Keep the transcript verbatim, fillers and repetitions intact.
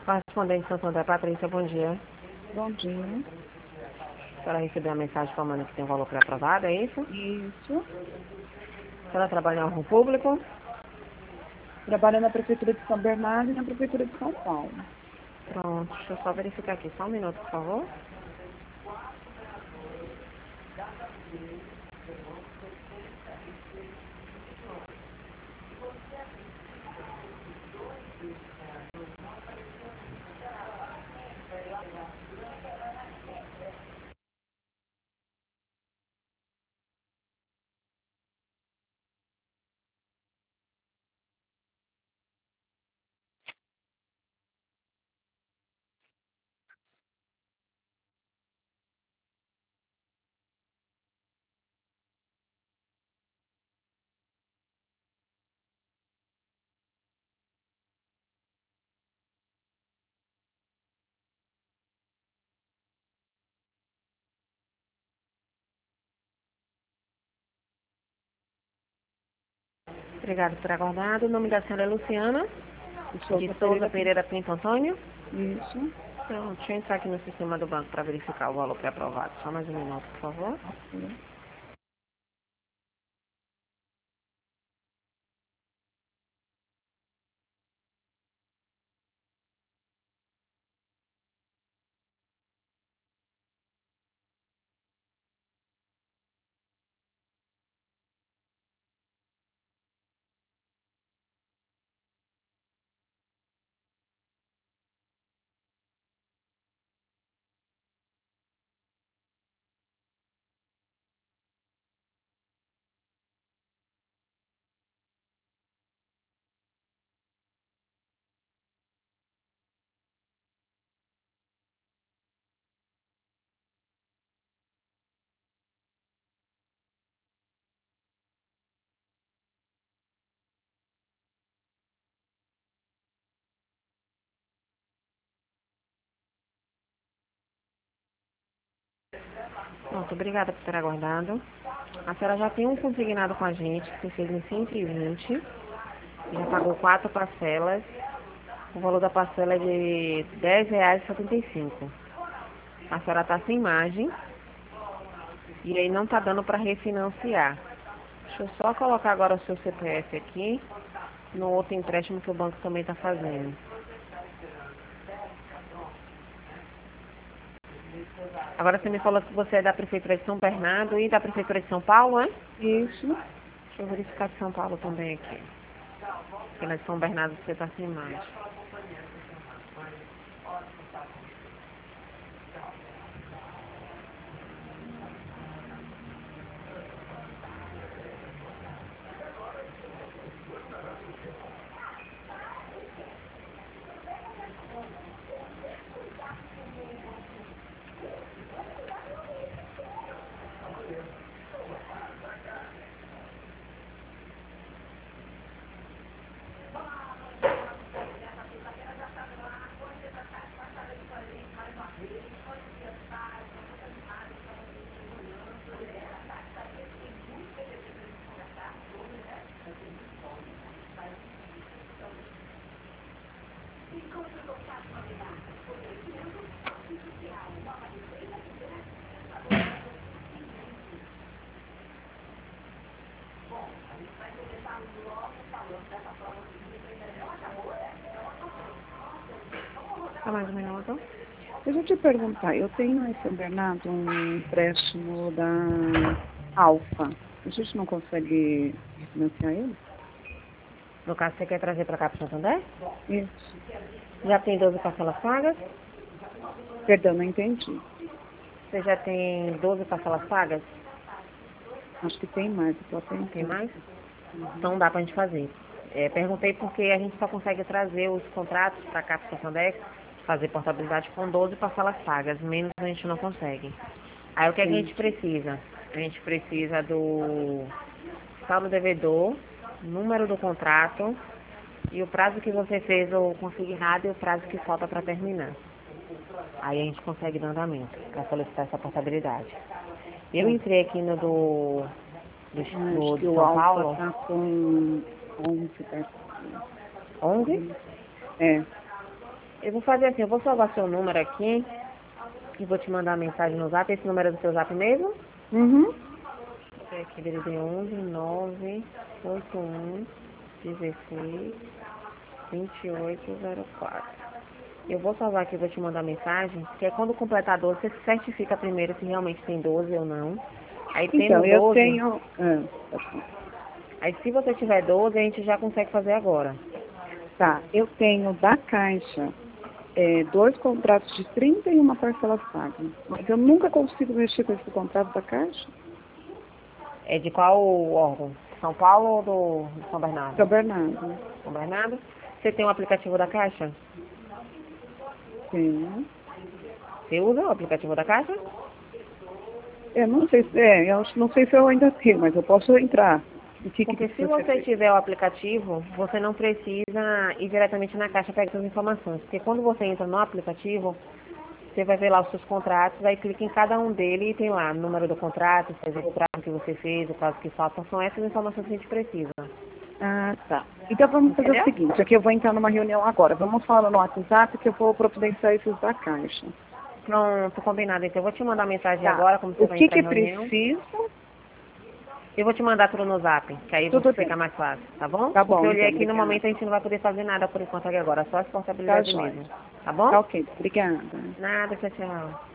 Correspondente Santo André, Patrícia, bom dia. Bom dia. A senhora recebeu uma mensagem falando que tem um valor pré-aprovado, é isso? Isso. A senhora trabalha em órgão público? Trabalho na Prefeitura de São Bernardo e na Prefeitura de São Paulo. Pronto, deixa eu só verificar aqui, só um minuto, por favor. Obrigada por aguardar. O nome da senhora é Luciana, De de Souza Souza Pereira. Pereira Pinto Antônio. Isso. Pronto, deixa eu entrar aqui no sistema do banco para verificar o valor pré-aprovado. Só mais um minuto, por favor. Ok. Pronto, obrigada por ter aguardado. A senhora já tem um consignado com a gente, que fez em cento e vinte. Já pagou quatro parcelas. O valor da parcela é de dez reais e setenta e cinco. A senhora está sem margem e aí não está dando para refinanciar. Deixa eu só colocar agora o seu C P F aqui no outro empréstimo que o banco também está fazendo. Agora você me falou que você é da Prefeitura de São Bernardo e da Prefeitura de São Paulo, é? Isso. Deixa eu verificar de São Paulo também aqui. Porque na de São Bernardo você está sem margem. Só mais um minuto. Deixa eu te perguntar, eu tenho em São Bernardo um empréstimo da Alfa. A gente não consegue refinanciar ele? No caso, você quer trazer para cá para Santander? Isso. Já tem doze parcelas pagas? Perdão, não entendi. Você já tem doze parcelas pagas? Acho que tem mais, eu tô Tem tentando. mais? Uhum. Então dá pra gente fazer. É, perguntei porque a gente só consegue trazer os contratos para cá para Santander, fazer portabilidade com doze parcelas pagas, menos a gente não consegue. Aí o que, é que a gente Entendi. precisa? A gente precisa do saldo devedor, número do contrato e o prazo que você fez o consignado e o prazo que falta para terminar. Aí a gente consegue dar andamento para solicitar essa portabilidade. Eu Tá. entrei aqui no do, do, Ah, acho do que de o São Alfa Paulo, tá com onze parcelas. onze. É, Eu vou fazer assim, eu vou salvar seu número aqui e vou te mandar uma mensagem no zap. Esse número é do seu zap mesmo? Uhum. É aqui, D D D onze nove oito um dezesseis vinte e oito zero quatro. Eu vou salvar aqui e vou te mandar mensagem, que é quando completar doze, você certifica primeiro se realmente tem doze ou não. Aí Então, tendo eu doze, tenho... Ah, pode falar. aí se você tiver doze, a gente já consegue fazer agora. Tá, eu tenho da Caixa é, dois contratos de trinta e uma parcelas pagas. Mas eu nunca consigo mexer com esse contrato da Caixa. É de qual órgão? São Paulo ou do, do São Bernardo? São Bernardo. São Bernardo? Você tem um aplicativo da Caixa? Tenho. Você usa o aplicativo da Caixa? Eu não sei se é, eu não sei se eu ainda tenho, mas eu posso entrar. O que que Porque se precisa ser você feito? tiver o aplicativo, você não precisa ir diretamente na Caixa pegar essas informações. Porque quando você entra no aplicativo, você vai ver lá os seus contratos, vai clicar em cada um deles e tem lá o número do contrato, o prazo que você fez, o prazo que falta. São essas informações que a gente precisa. Ah, tá. Então vamos fazer o Entendeu? seguinte, aqui eu vou entrar numa reunião agora. Vamos falar no WhatsApp que eu vou providenciar esses da Caixa. Pronto, combinado. Então eu vou te mandar mensagem Tá. agora, como você O vai que entrar em que reunião. precisa? Eu vou te mandar tudo no zap, que aí Tudo fica bem. mais fácil, tá bom? Tá Porque bom, eu olhei então, aqui no obrigada. momento a gente não vai poder fazer nada por enquanto aqui agora, só as Tá responsabilidades jóia. mesmo. Tá bom? Tá ok, obrigada. Nada, tchau, tchau.